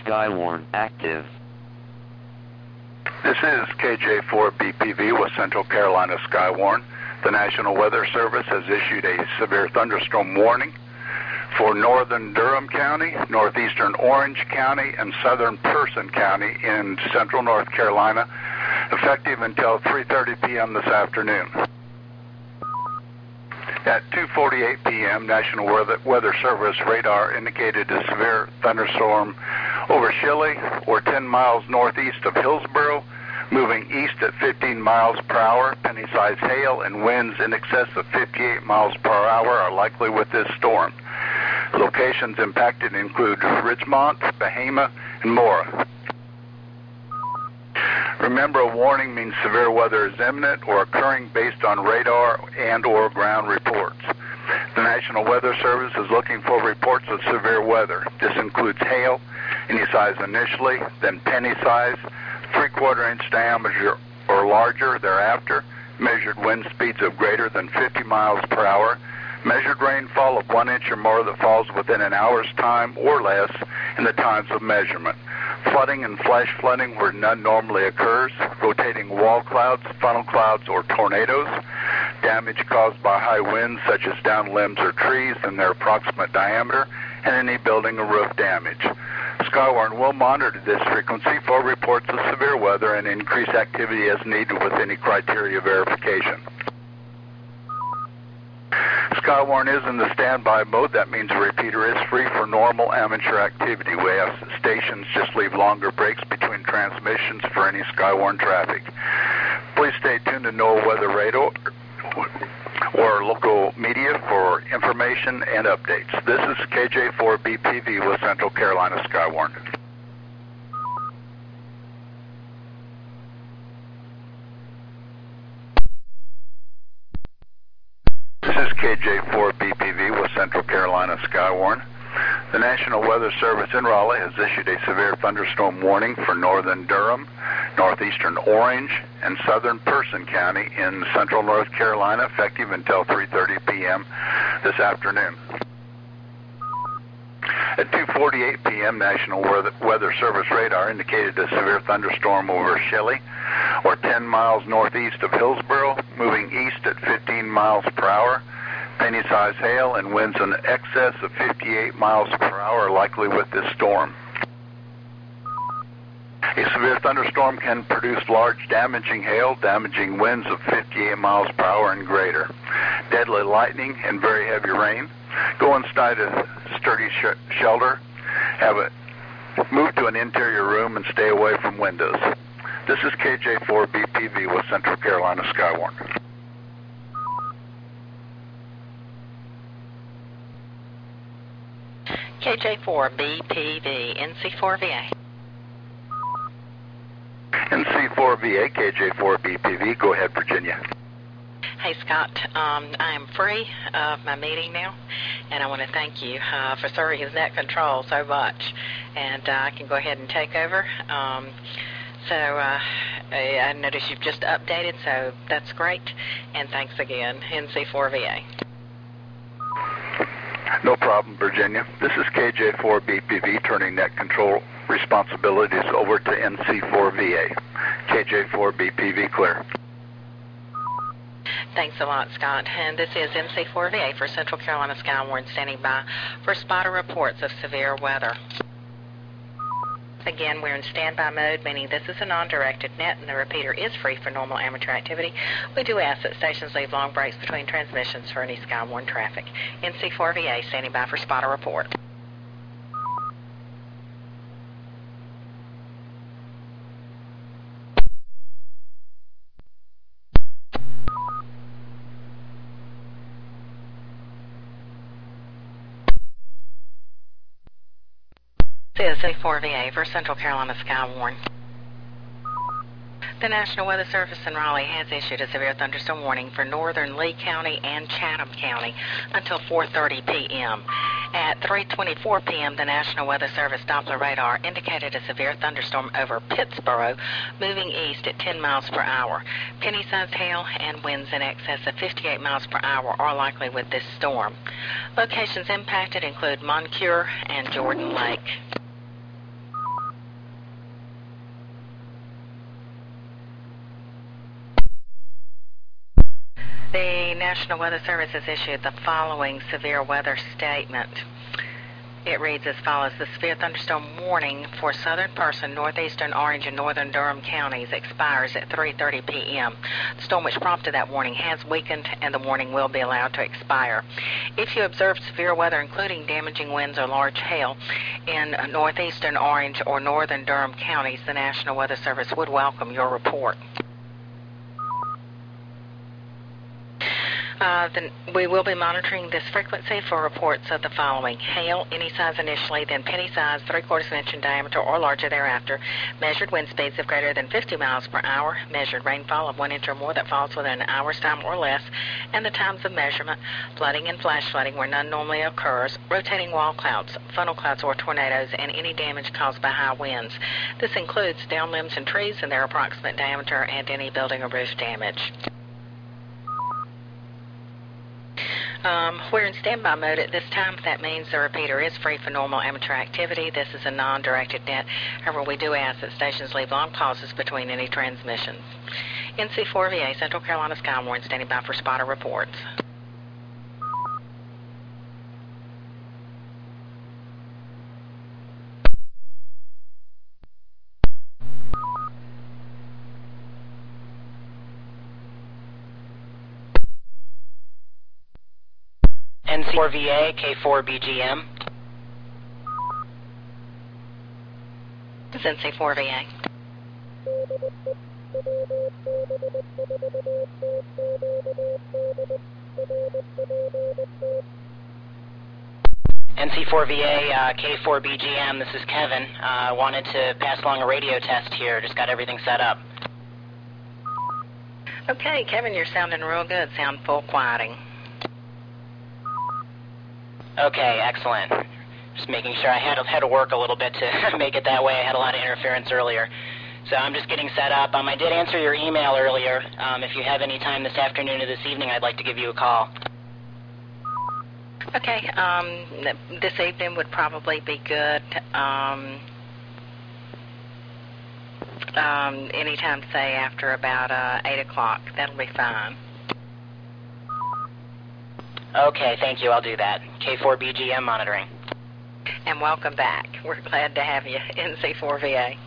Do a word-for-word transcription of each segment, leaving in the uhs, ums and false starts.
Skywarn active. This is K J four B P V with Central Carolina Skywarn. The National Weather Service has issued a severe thunderstorm warning for northern Durham County, northeastern Orange County, and southern Person County in central North Carolina, effective until three thirty p m this afternoon. At two forty-eight p m, National Weather Service radar indicated a severe thunderstorm over Shilley, or ten miles northeast of Hillsboro, moving east at fifteen miles per hour. Penny-sized hail and winds in excess of fifty-eight miles per hour are likely with this storm. Locations impacted include Ridgemont, Bahama, and Mora. Remember, a warning means severe weather is imminent or occurring based on radar and or ground reports. The National Weather Service is looking for reports of severe weather. This includes hail, any size initially, then penny size, three-quarter inch diameter or larger thereafter, measured wind speeds of greater than fifty miles per hour, measured rainfall of one inch or more that falls within an hour's time or less in the times of measurement, flooding and flash flooding where none normally occurs, rotating wall clouds, funnel clouds, or tornadoes, damage caused by high winds such as downed limbs or trees and their approximate diameter, and any building or roof damage. Skywarn will monitor this frequency for reports of severe weather and increase activity as needed with any criteria verification. Skywarn is in the standby mode. That means the repeater is free for normal amateur activity. We have stations just leave longer breaks between transmissions for any Skywarn traffic. Please stay tuned to NOAA Weather Radar or local media for information and updates. This is K J four B P V with Central Carolina Skywarn. This is K J four B P V with Central Carolina Skywarn. The National Weather Service in Raleigh has issued a severe thunderstorm warning for northern Durham, northeastern Orange, and southern Person County in central North Carolina, effective until three thirty p m this afternoon. At two forty-eight p m, National Weather Service radar indicated a severe thunderstorm over Shilley, or ten miles northeast of Hillsboro, moving east at fifteen miles per hour. Penny-sized hail and winds in excess of fifty-eight miles per hour are likely with this storm. A severe thunderstorm can produce large damaging hail, damaging winds of fifty-eight miles per hour and greater, deadly lightning, and very heavy rain. Go inside a sturdy sh shelter, have it move to an interior room, and stay away from windows. This is K J four B P V with Central Carolina Skywarn. K J four B P V, N C four V A. N C four V A, K J four B P V. Go ahead, Virginia. Hey, Scott. Um, I am free of my meeting now, and I want to thank you uh, for serving as net control so much. And uh, I can go ahead and take over. Um, so uh, I noticed you've just updated, so that's great. And thanks again, N C four V A. No problem, Virginia. This is K J four B P V turning net control responsibilities over to N C four V A. K J four B P V clear. Thanks a lot, Scott. And this is N C four V A for Central Carolina Skywarn standing by for spotter reports of severe weather. Again, we're in standby mode, meaning this is a non-directed net and the repeater is free for normal amateur activity. We do ask that stations leave long breaks between transmissions for any Skywarn traffic. N C four V A standing by for spotter report. This is N C four V A for Central Carolina Skywarn. The National Weather Service in Raleigh has issued a severe thunderstorm warning for northern Lee County and Chatham County until four thirty p m At three twenty-four p m, the National Weather Service Doppler radar indicated a severe thunderstorm over Pittsboro, moving east at ten miles per hour. Penny-sized hail and winds in excess of fifty-eight miles per hour are likely with this storm. Locations impacted include Moncure and Jordan Lake. National Weather Service has issued the following severe weather statement. It reads as follows. The severe thunderstorm warning for southern Person, northeastern Orange, and northern Durham counties expires at three thirty p.m. The storm which prompted that warning has weakened, and the warning will be allowed to expire. If you observe severe weather, including damaging winds or large hail, in northeastern Orange or northern Durham counties, the National Weather Service would welcome your report. Uh, then we will be monitoring this frequency for reports of the following. Hail, any size initially, then penny size, three-quarters of an inch in diameter or larger thereafter. Measured wind speeds of greater than fifty miles per hour. Measured rainfall of one inch or more that falls within an hour's time or less. And the times of measurement. Flooding and flash flooding where none normally occurs. Rotating wall clouds, funnel clouds or tornadoes, and any damage caused by high winds. This includes downed limbs and trees and their approximate diameter and any building or roof damage. Um, we're in standby mode at this time. That means the repeater is free for normal amateur activity. This is a non-directed net. However, we do ask that stations leave long pauses between any transmissions. N C four V A, Central Carolina Skywarn, standing by for spotter reports. N C four V A, K four B G M. This is N C four V A. N C four V A, uh, K four B G M, this is Kevin. I uh, wanted to pass along a radio test here, just got everything set up. Okay, Kevin, you're sounding real good. Sound full quieting. Okay, excellent. Just making sure. I had to, had to work a little bit to make it that way. I had a lot of interference earlier. So I'm just getting set up. Um, I did answer your email earlier. Um, if you have any time this afternoon or this evening, I'd like to give you a call. Okay, um, this evening would probably be good. Um, um, anytime, say, after about uh, eight o'clock. That'll be fine. Okay, thank you. I'll do that. K four B G M monitoring. And welcome back. We're glad to have you, N C four V A.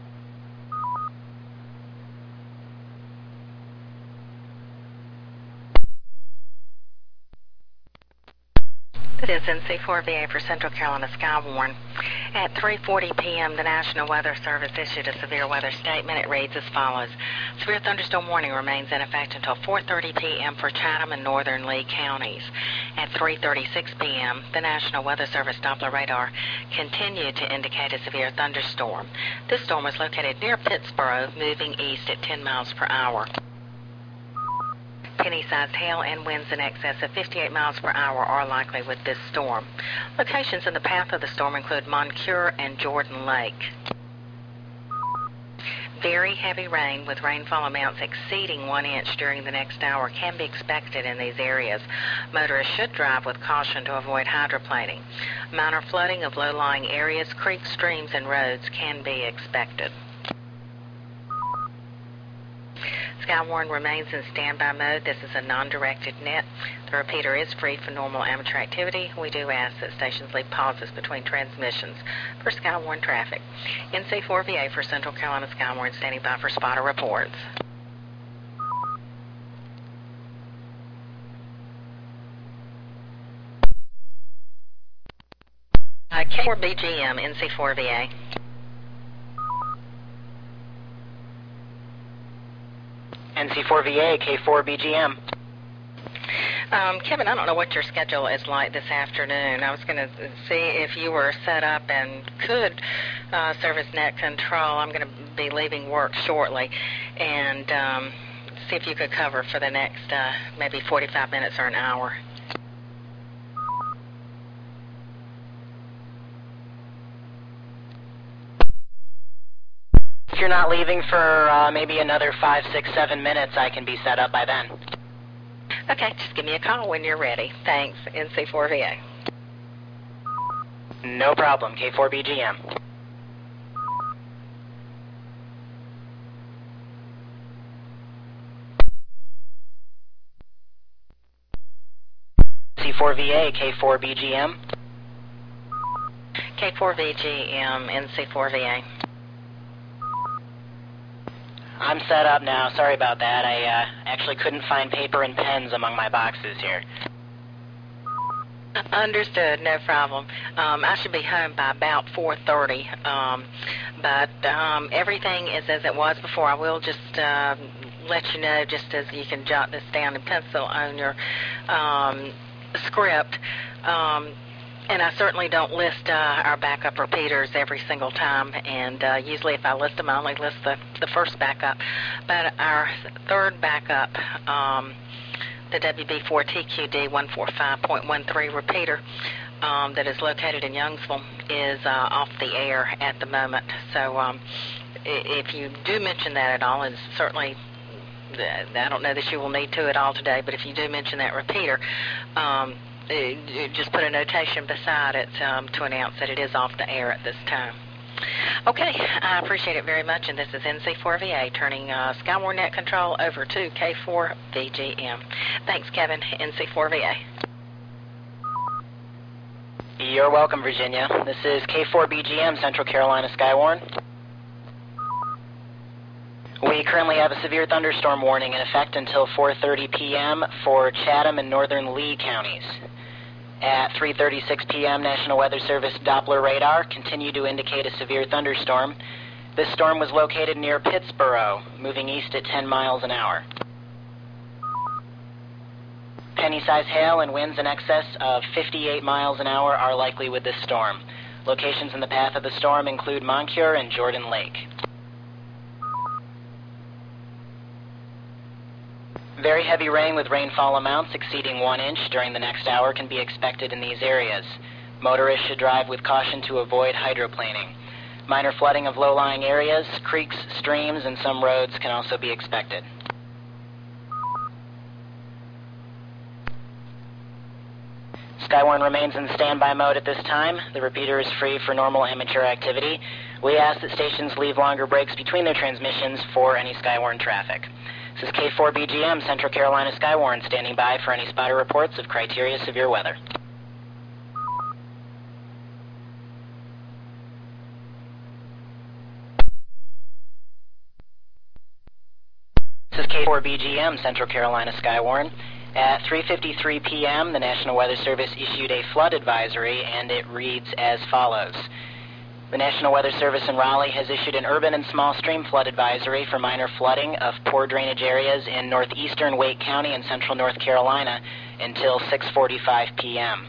This is N C four V A for Central Carolina Skywarn. At three forty p.m., the National Weather Service issued a severe weather statement. It reads as follows. Severe thunderstorm warning remains in effect until four thirty p.m. for Chatham and northern Lee counties. At three thirty-six p.m., the National Weather Service Doppler radar continued to indicate a severe thunderstorm. This storm was located near Pittsboro, moving east at ten miles per hour. Penny-sized hail and winds in excess of fifty-eight miles per hour are likely with this storm. Locations in the path of the storm include Moncure and Jordan Lake. Very heavy rain with rainfall amounts exceeding one inch during the next hour can be expected in these areas. Motorists should drive with caution to avoid hydroplaning. Minor flooding of low-lying areas, creeks, streams, and roads can be expected. Skywarn remains in standby mode. This is a non-directed net. The repeater is free for normal amateur activity. We do ask that stations leave pauses between transmissions for Skywarn traffic. N C four V A for Central Carolina Skywarn, standing by for spotter reports. Uh, K four B G M, N C four V A. N C four V A, K four B G M. Um, Kevin, I don't know what your schedule is like this afternoon. I was going to see if you were set up and could uh, service net control. I'm going to be leaving work shortly, and um, see if you could cover for the next uh, maybe forty-five minutes or an hour. If you're not leaving for uh, maybe another five, six, seven minutes, I can be set up by then. Okay, just give me a call when you're ready. Thanks, N C four V A. No problem, K four B G M. four V A, K four B G M. K four V G M, N C four V A. I'm set up now. Sorry about that. I uh, actually couldn't find paper and pens among my boxes here. Understood, no problem. Um, I should be home by about four thirty, um, but um, everything is as it was before. I will just uh, let you know, just as you can jot this down in pencil on your um, script. Um, and I certainly don't list uh, our backup repeaters every single time, and uh, usually if I list them, I only list the, the first backup. But our third backup, um, the W B four T Q D one forty-five point one three repeater um, that is located in Youngsville is uh, off the air at the moment. So um, if you do mention that at all, and certainly I don't know that you will need to at all today, but if you do mention that repeater, um, just put a notation beside it um, to announce that it is off the air at this time. Okay, I appreciate it very much, and this is N C four V A turning uh, Skywarn Net Control over to K four V G M. Thanks, Kevin, N C four V A. You're welcome, Virginia. This is K four B G M, Central Carolina Skywarn. We currently have a severe thunderstorm warning in effect until four thirty p.m. for Chatham and northern Lee counties. At three thirty-six p.m., National Weather Service Doppler radar continued to indicate a severe thunderstorm. This storm was located near Pittsboro, moving east at ten miles an hour. Penny-sized hail and winds in excess of fifty-eight miles an hour are likely with this storm. Locations in the path of the storm include Moncure and Jordan Lake. Very heavy rain with rainfall amounts exceeding one inch during the next hour can be expected in these areas. Motorists should drive with caution to avoid hydroplaning. Minor flooding of low-lying areas, creeks, streams, and some roads can also be expected. Skywarn remains in standby mode at this time. The repeater is free for normal amateur activity. We ask that stations leave longer breaks between their transmissions for any Skywarn traffic. This is K four B G M, Central Carolina Skywarn, standing by for any spotter reports of criteria severe weather. This is K four B G M, Central Carolina Skywarn. At three fifty-three p.m., the National Weather Service issued a flood advisory, and it reads as follows. The National Weather Service in Raleigh has issued an urban and small stream flood advisory for minor flooding of poor drainage areas in northeastern Wake County and central North Carolina until six forty-five p.m.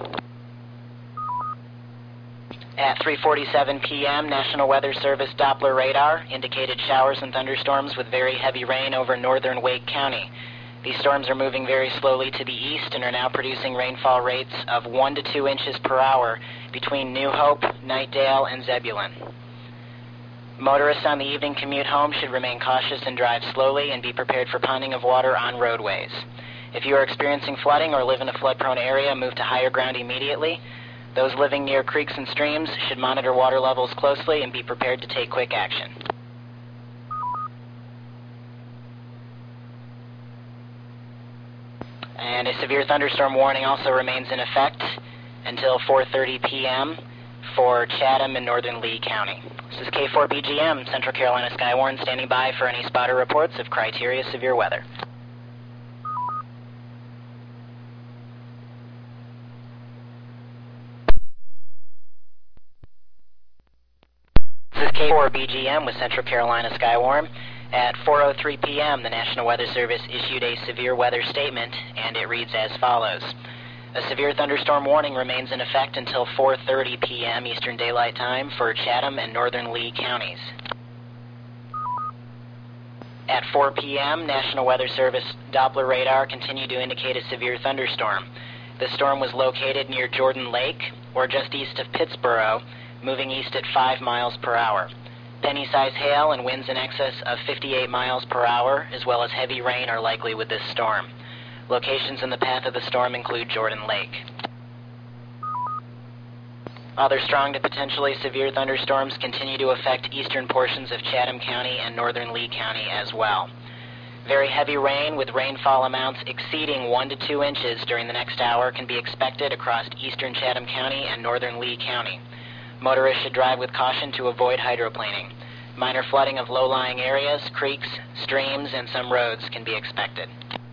At three forty-seven p.m., National Weather Service Doppler radar indicated showers and thunderstorms with very heavy rain over northern Wake County. These storms are moving very slowly to the east and are now producing rainfall rates of one to two inches per hour between New Hope, Knightdale, and Zebulon. Motorists on the evening commute home should remain cautious and drive slowly and be prepared for ponding of water on roadways. If you are experiencing flooding or live in a flood-prone area, move to higher ground immediately. Those living near creeks and streams should monitor water levels closely and be prepared to take quick action. And a severe thunderstorm warning also remains in effect until four thirty p.m. for Chatham and northern Lee County. This is K four B G M, Central Carolina Skywarn, standing by for any spotter reports of criteria severe weather. This is K four B G M with Central Carolina Skywarn. At four oh three p.m., the National Weather Service issued a severe weather statement, and it reads as follows. A severe thunderstorm warning remains in effect until four thirty p.m. Eastern Daylight Time for Chatham and northern Lee counties. At four p.m., National Weather Service Doppler radar continued to indicate a severe thunderstorm. The storm was located near Jordan Lake, or just east of Pittsboro, moving east at five miles per hour. Penny-sized hail and winds in excess of fifty-eight miles per hour, as well as heavy rain, are likely with this storm. Locations in the path of the storm include Jordan Lake. Other strong to potentially severe thunderstorms continue to affect eastern portions of Chatham County and northern Lee County as well. Very heavy rain with rainfall amounts exceeding one to two inches during the next hour can be expected across eastern Chatham County and northern Lee County. Motorists should drive with caution to avoid hydroplaning. Minor flooding of low-lying areas, creeks, streams, and some roads can be expected.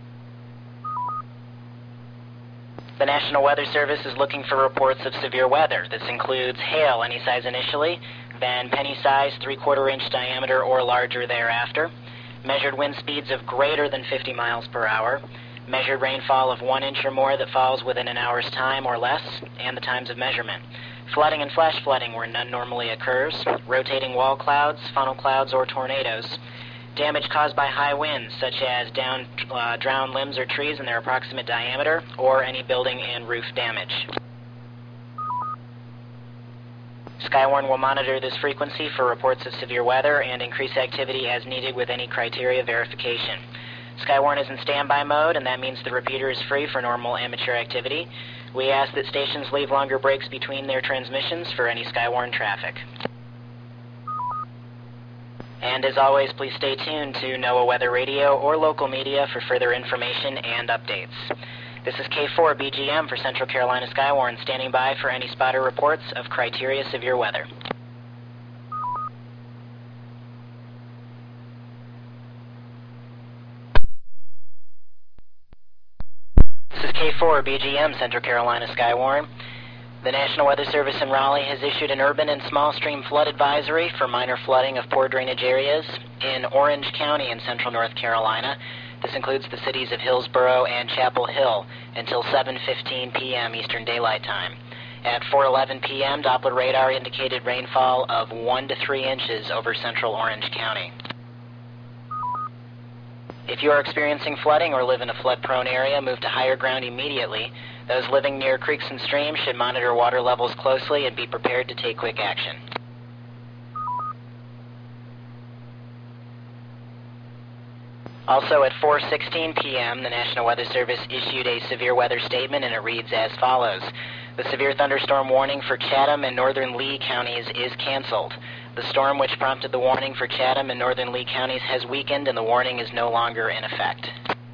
The National Weather Service is looking for reports of severe weather. This includes hail any size initially, then penny size, three-quarter inch diameter or larger thereafter, measured wind speeds of greater than fifty miles per hour, measured rainfall of one inch or more that falls within an hour's time or less, and the times of measurement. Flooding and flash flooding where none normally occurs, rotating wall clouds, funnel clouds, or tornadoes, damage caused by high winds, such as down, uh, drowned limbs or trees in their approximate diameter, or any building and roof damage. Skywarn will monitor this frequency for reports of severe weather and increase activity as needed with any criteria verification. Skywarn is in standby mode, and that means the repeater is free for normal amateur activity. We ask that stations leave longer breaks between their transmissions for any Skywarn traffic. And as always, please stay tuned to NOAA Weather Radio or local media for further information and updates. This is K four B G M for Central Carolina Skywarn, standing by for any spotter reports of criteria severe weather. This is K four B G M, Central Carolina Skywarn. The National Weather Service in Raleigh has issued an urban and small stream flood advisory for minor flooding of poor drainage areas in Orange County in central North Carolina. This includes the cities of Hillsborough and Chapel Hill until seven fifteen p m Eastern Daylight Time. At four eleven p m, Doppler radar indicated rainfall of one to three inches over central Orange County. If you are experiencing flooding or live in a flood-prone area, move to higher ground immediately. Those living near creeks and streams should monitor water levels closely and be prepared to take quick action. Also at four sixteen p m, the National Weather Service issued a severe weather statement, and it reads as follows. The severe thunderstorm warning for Chatham and northern Lee counties is canceled. The storm which prompted the warning for Chatham and northern Lee counties has weakened, and the warning is no longer in effect.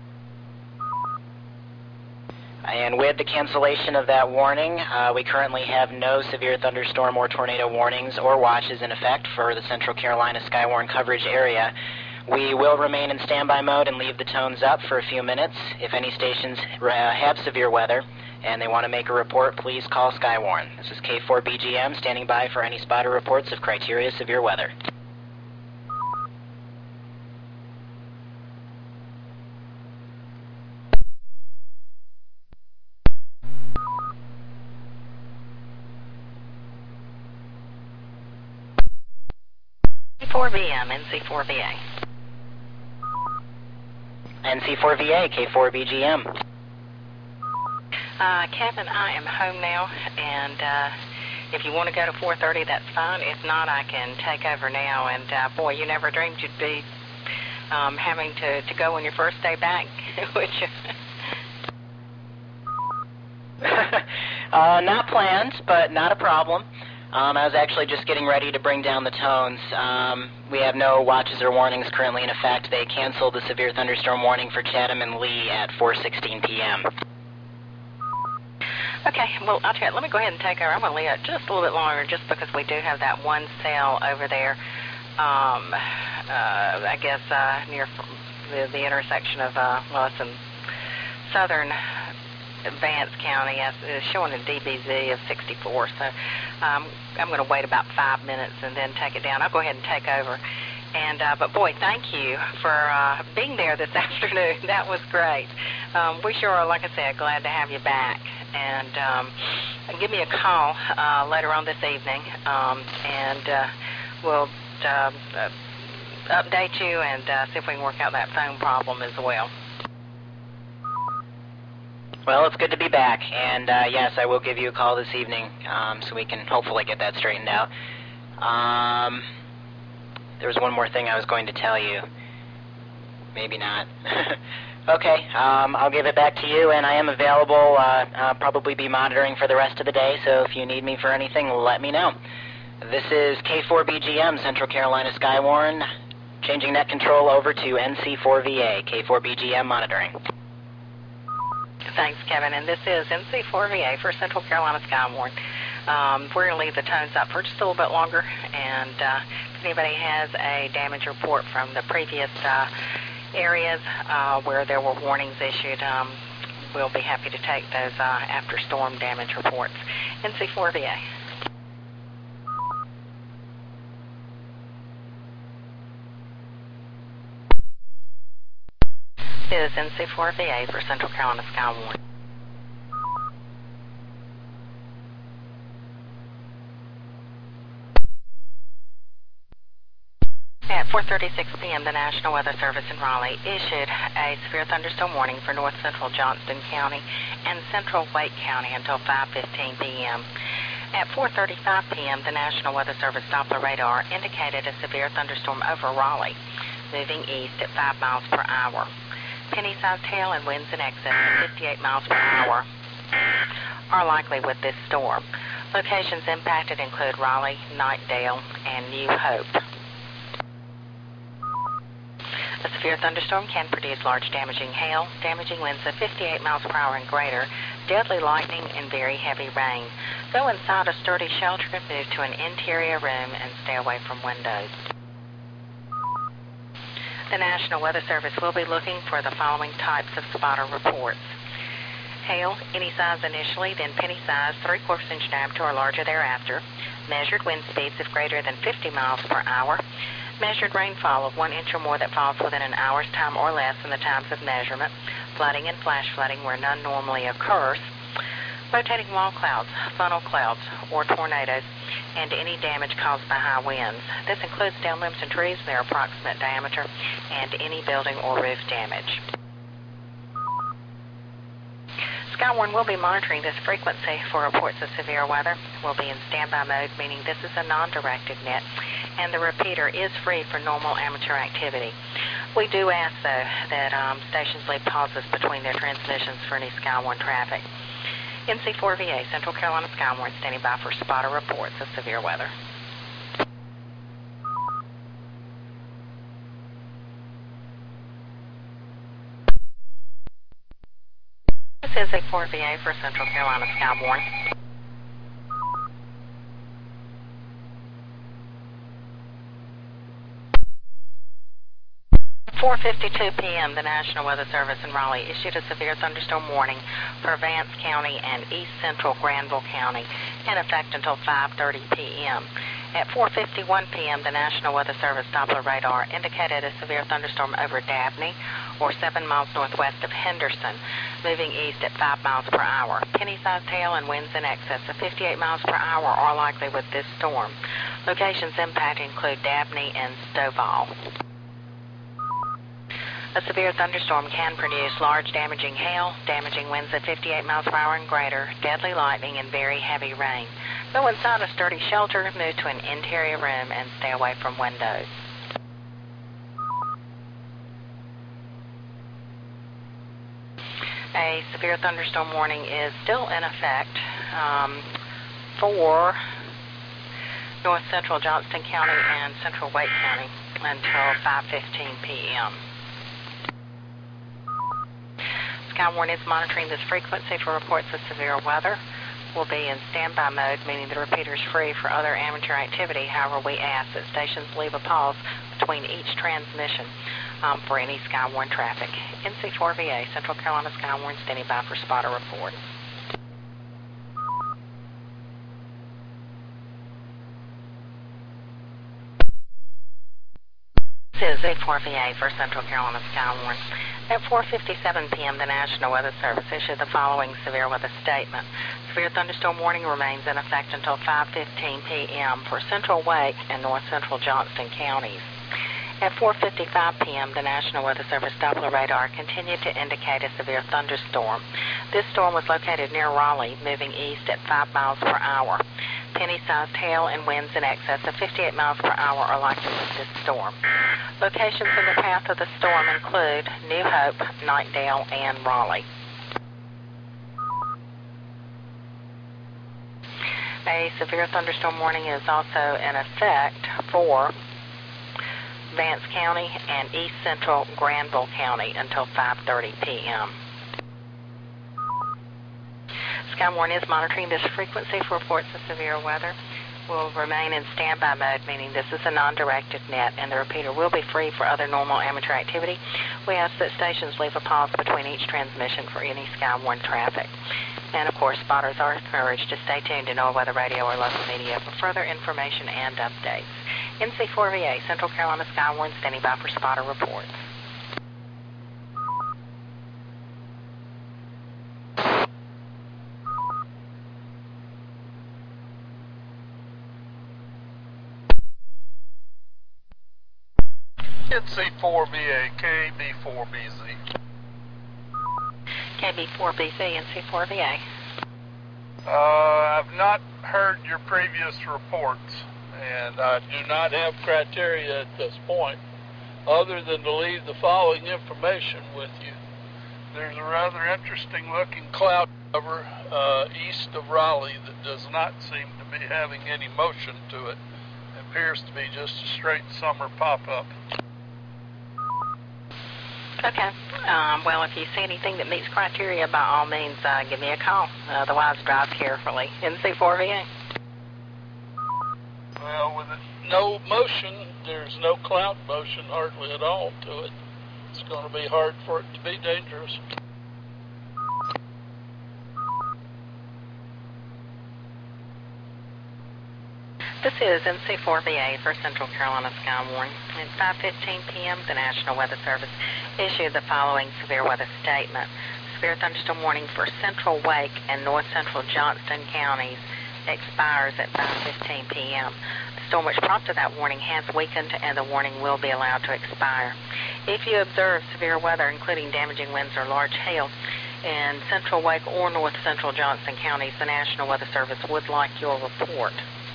And with the cancellation of that warning, uh, we currently have no severe thunderstorm or tornado warnings or watches in effect for the Central Carolina Skywarn coverage area. We will remain in standby mode and leave the tones up for a few minutes. If any stations uh, have severe weather and they want to make a report, please call Skywarn. This is K four B G M standing by for any spotter reports of criteria severe weather. K four B M, N C four V A. N C four V A, K four B G M. Uh, Kevin, I am home now, and uh, if you want to go to four thirty, that's fine. If not, I can take over now. And uh, boy, you never dreamed you'd be um, having to, to go on your first day back, would you? uh, not planned, but not a problem. Um, I was actually just getting ready to bring down the tones. Um, we have no watches or warnings currently in effect. They canceled the severe thunderstorm warning for Chatham and Lee at four sixteen p m Okay, well, I'll tell you, let me go ahead and take over. I'm going to leave it just a little bit longer just because we do have that one cell over there, um, uh, I guess, uh, near the, the intersection of, uh, well, it's in southern Vance County. It's showing a D B Z of sixty-four, so um, I'm going to wait about five minutes and then take it down. I'll go ahead and take over. And uh, but boy, thank you for uh, being there this afternoon. That was great. Um, we sure are, like I said, glad to have you back. And um, give me a call uh, later on this evening, um, and uh, we'll uh, uh, update you and uh, see if we can work out that phone problem as well. Well, it's good to be back, and uh, yes, I will give you a call this evening um, so we can hopefully get that straightened out. Um, there was one more thing I was going to tell you. Maybe not. Okay, um, I'll give it back to you, and I am available. Uh, I'll probably be monitoring for the rest of the day, so if you need me for anything, let me know. This is K four B G M, Central Carolina Skywarn, Changing net control over to N C four V A, K four B G M monitoring. Thanks, Kevin. And this is N C four V A for Central Carolina Skywarn. Um, we're going to leave the tones up for just a little bit longer, and uh, if anybody has a damage report from the previous uh, areas uh, where there were warnings issued, um, we'll be happy to take those uh, after storm damage reports. N C four V A. This is N C four V A for Central Carolina Skywarn. At four thirty-six p m, the National Weather Service in Raleigh issued a severe thunderstorm warning for north central Johnston County and central Wake County until five fifteen p m At four thirty-five p m, the National Weather Service Doppler radar indicated a severe thunderstorm over Raleigh, moving east at five miles per hour. Penny-sized hail and winds in excess of fifty-eight miles per hour are likely with this storm. Locations impacted include Raleigh, Knightdale, and New Hope. A severe thunderstorm can produce large damaging hail, damaging winds of fifty-eight miles per hour and greater, deadly lightning, and very heavy rain. Go inside a sturdy shelter and move to an interior room and stay away from windows. The National Weather Service will be looking for the following types of spotter reports. Hail, any size initially, then penny size, three-quarters inch diameter or larger thereafter. Measured wind speeds of greater than fifty miles per hour. Measured rainfall of one inch or more that falls within an hour's time or less in the times of measurement. Flooding and flash flooding where none normally occurs. Rotating wall clouds, funnel clouds, or tornadoes, and any damage caused by high winds. This includes downed limbs and trees in their approximate diameter and any building or roof damage. Skywarn will be monitoring this frequency for reports of severe weather. We'll be in standby mode, meaning this is a non-directed net, and the repeater is free for normal amateur activity. We do ask, though, that um, stations leave pauses between their transmissions for any Skywarn traffic. N C four V A, Central Carolina Skywarn, standing by for spotter reports of severe weather. This is a four V A for Central Carolina Skywarn. four fifty-two p m, the National Weather Service in Raleigh issued a severe thunderstorm warning for Vance County and east central Granville County, in effect until five thirty p m At four fifty-one p m, the National Weather Service Doppler radar indicated a severe thunderstorm over Dabney, or seven miles northwest of Henderson, moving east at five miles per hour. Penny-sized hail and winds in excess of fifty-eight miles per hour are likely with this storm. Locations impacted include Dabney and Stovall. A severe thunderstorm can produce large damaging hail, damaging winds of fifty-eight miles per hour and greater, deadly lightning, and very heavy rain. Go inside a sturdy shelter, move to an interior room, and stay away from windows. A severe thunderstorm warning is still in effect um, for north central Johnston County and central Wake County until five fifteen p m Skywarn is monitoring this frequency for reports of severe weather. We'll be in standby mode, meaning the repeater is free for other amateur activity. However, we ask that stations leave a pause between each transmission um, for any Skywarn traffic. N C four V A, Central Carolina Skywarn, standing by for spotter report. This is A four V A for Central Carolina Skywarn. At four fifty-seven p m, the National Weather Service issued the following severe weather statement. Severe thunderstorm warning remains in effect until five fifteen p m for central Wake and north central Johnston counties. At four fifty-five p m, the National Weather Service Doppler radar continued to indicate a severe thunderstorm. This storm was located near Raleigh, moving east at five miles per hour. Penny-sized hail and winds in excess of fifty-eight miles per hour are likely with this storm. Locations in the path of the storm include New Hope, Knightdale, and Raleigh. A severe thunderstorm warning is also in effect for Vance County, and East Central Granville County until five thirty p.m. Skywarn is monitoring this frequency for reports of severe weather. Will remain in standby mode, meaning this is a non-directed net, and the repeater will be free for other normal amateur activity. We ask that stations leave a pause between each transmission for any Skywarn traffic. And, of course, spotters are encouraged to stay tuned to NOAA Radio or local media for further information and updates. N C four V A, Central Carolina Skywarn, standing by for spotter reports. N C four V A, K B four B Z. K B four B Z, N C four V A. Uh, I've not heard your previous reports, and I do not have criteria at this point, other than to leave the following information with you. There's a rather interesting looking cloud cover uh, east of Raleigh that does not seem to be having any motion to it. It appears to be just a straight summer pop-up. Okay. Um, well, if you see anything that meets criteria, by all means, uh, give me a call. Otherwise, drive carefully. N C four V A. Well, with it, no motion, there's no cloud motion hardly at all to it. It's going to be hard for it to be dangerous. This is N C four V A for Central Carolina Skywarn. At five fifteen p.m., the National Weather Service issued the following severe weather statement. Severe thunderstorm warning for Central Wake and North Central Johnston counties expires at five fifteen p.m. The storm which prompted that warning has weakened, and the warning will be allowed to expire. If you observe severe weather, including damaging winds or large hail, in Central Wake or North Central Johnston counties, the National Weather Service would like your report.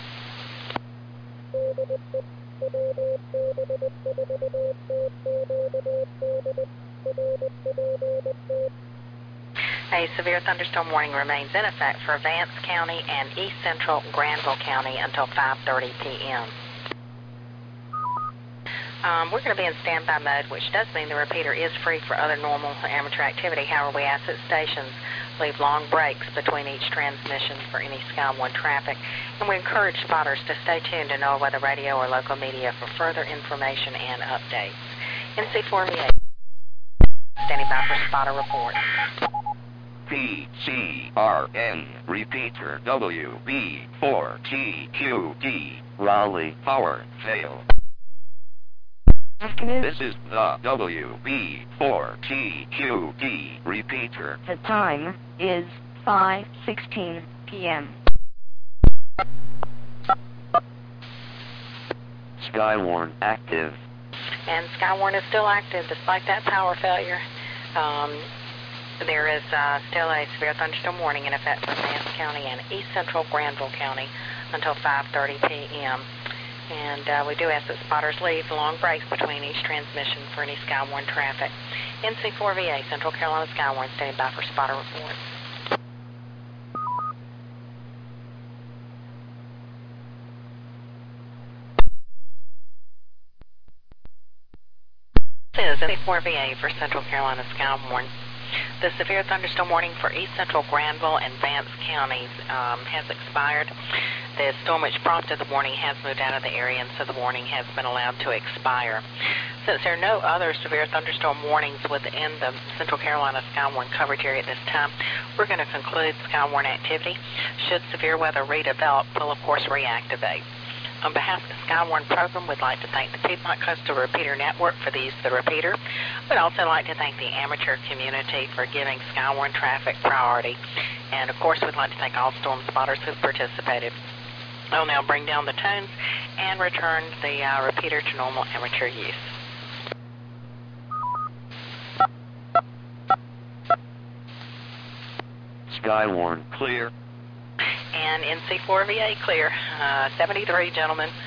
A severe thunderstorm warning remains in effect for Vance County and East Central Granville County until five thirty p.m. Um, we're going to be in standby mode, which does mean the repeater is free for other normal amateur activity. However, we ask that stations leave long breaks between each transmission for any Skywarn traffic, and we encourage spotters to stay tuned to NOAA Weather Radio or local media for further information and updates. N C four V A, standing by for spotter report. P C R N, repeater W B four T Q D, Raleigh, power fail. This is the W B four T Q D repeater. The time is five sixteen p.m. Skywarn active. And Skywarn is still active despite that power failure. Um, there is uh, still a severe thunderstorm warning in effect for Vance County and East Central Granville County until five thirty p.m. And uh, we do ask that spotters leave long breaks between each transmission for any Skywarn traffic. N C four V A, Central Carolina Skywarn, standing by for spotter report. This is N C four V A for Central Carolina Skywarn. The severe thunderstorm warning for East Central Granville and Vance counties um, has expired. The storm which prompted the warning has moved out of the area, and so the warning has been allowed to expire. Since there are no other severe thunderstorm warnings within the Central Carolina Skywarn coverage area at this time, we're going to conclude Skywarn activity. Should severe weather redevelop, we'll of course reactivate. On behalf of the Skywarn program, we'd like to thank the Piedmont Coastal Repeater Network for the use of the repeater. We'd also like to thank the amateur community for giving Skywarn traffic priority. And of course, we'd like to thank all storm spotters who participated. I'll now bring down the tones and return the uh, repeater to normal amateur use. Skywarn clear. And N C four V A clear. Uh, seventy-three, gentlemen.